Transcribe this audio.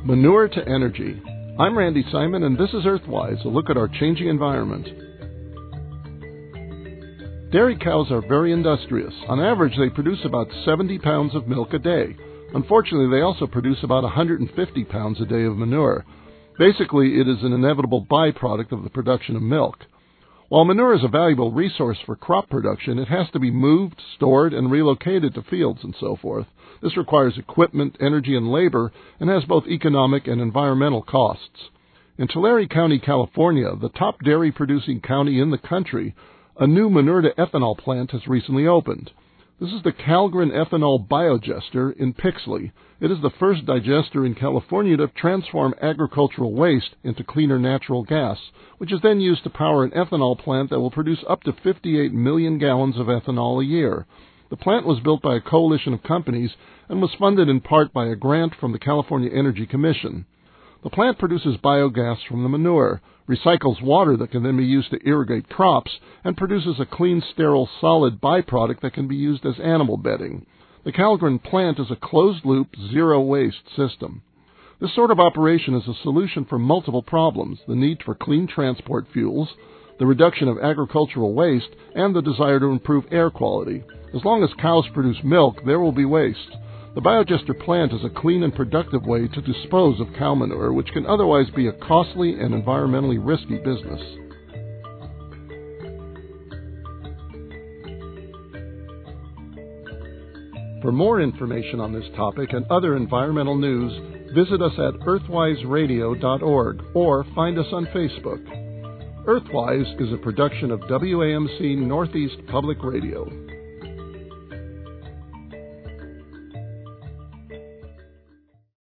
Manure to energy. I'm Randy Simon, and this is Earthwise, a look at our changing environment. Dairy cows are very industrious. On average, they produce about 70 pounds of milk a day. Unfortunately, they also produce about 150 pounds a day of manure. Basically, it is an inevitable byproduct of the production of milk. While manure is a valuable resource for crop production, it has to be moved, stored, and relocated to fields and so forth. This requires equipment, energy, and labor, and has both economic and environmental costs. In Tulare County, California, the top dairy-producing county in the country, a new manure-to-ethanol plant has recently opened. This is the Calgren Ethanol Biogester in Pixley. It is the first digester in California to transform agricultural waste into cleaner natural gas, which is then used to power an ethanol plant that will produce up to 58 million gallons of ethanol a year. The plant was built by a coalition of companies and was funded in part by a grant from the California Energy Commission. The plant produces biogas from the manure, recycles water that can then be used to irrigate crops, and produces a clean, sterile, solid byproduct that can be used as animal bedding. The Calgren plant is a closed-loop, zero-waste system. This sort of operation is a solution for multiple problems: the need for clean transport fuels, the reduction of agricultural waste, and the desire to improve air quality. As long as cows produce milk, there will be waste. The biogester plant is a clean and productive way to dispose of cow manure, which can otherwise be a costly and environmentally risky business. For more information on this topic and other environmental news, visit us at earthwiseradio.org or find us on Facebook. Earthwise is a production of WAMC Northeast Public Radio.